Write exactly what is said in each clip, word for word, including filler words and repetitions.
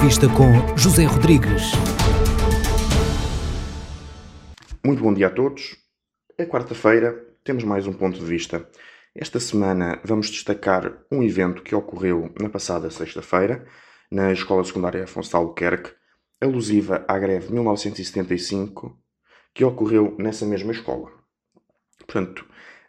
Vista com José Rodrigues. Muito bom dia a todos. É quarta-feira, temos mais um ponto de vista. Esta semana vamos destacar um evento que ocorreu na passada sexta-feira, na Escola Secundária Afonso de Albuquerque, alusiva à greve de mil novecentos e setenta e cinco, que ocorreu nessa mesma escola. Portanto,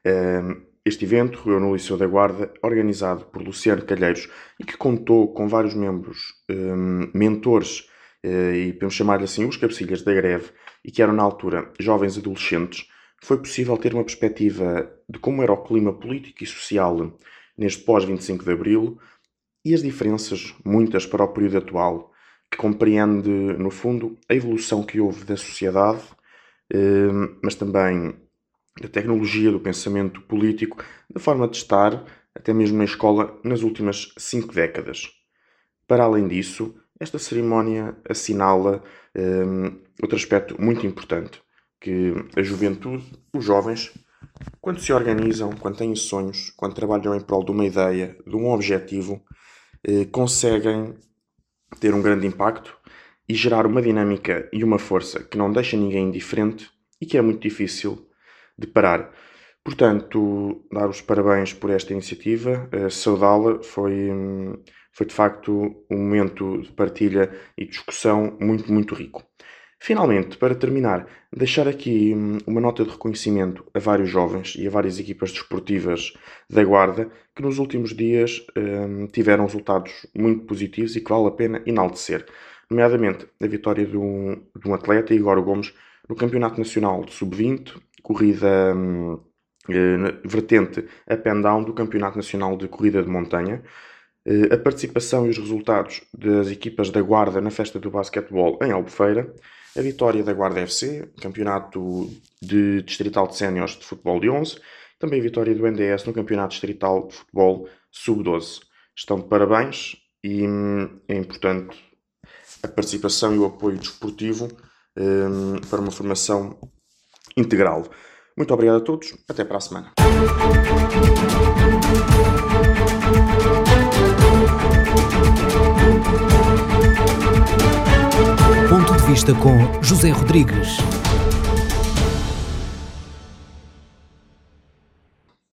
este evento ocorreu no Liceu da Guarda, organizado por Luciano Calheiros e que contou com vários membros, mentores, e podemos chamar-lhe assim, os cabecilhas da greve, e que eram na altura jovens adolescentes. Foi possível ter uma perspectiva de como era o clima político e social neste pós vinte e cinco de Abril e as diferenças, muitas para o período atual, que compreende, no fundo, a evolução que houve da sociedade, mas também da tecnologia, do pensamento político, da forma de estar, até mesmo na escola, nas últimas cinco décadas. Para além disso, esta cerimónia assinala um, outro aspecto muito importante, que a juventude, os jovens, quando se organizam, quando têm sonhos, quando trabalham em prol de uma ideia, de um objetivo, eh, conseguem ter um grande impacto e gerar uma dinâmica e uma força que não deixa ninguém indiferente e que é muito difícil de parar. Portanto, dar os parabéns por esta iniciativa, eh, saudá-la, foi, foi de facto um momento de partilha e discussão muito, muito rico. Finalmente, para terminar, deixar aqui uma nota de reconhecimento a vários jovens e a várias equipas desportivas da Guarda que nos últimos dias eh, tiveram resultados muito positivos e que vale a pena enaltecer. Nomeadamente, a vitória de um, de um atleta, Igor Gomes, no Campeonato Nacional de sub vinte, corrida eh, vertente up and down do Campeonato Nacional de Corrida de Montanha, eh, a participação e os resultados das equipas da Guarda na festa do basquetebol em Albufeira, a vitória da Guarda F C, Campeonato de Distrital de Séniores de Futebol de onze, também a vitória do N D S no Campeonato Distrital de Futebol sub doze. Estão de parabéns e é importante a participação e o apoio desportivo um, para uma formação integral. Muito obrigado a todos, até para a semana. Ponto de Vista com José Rodrigues.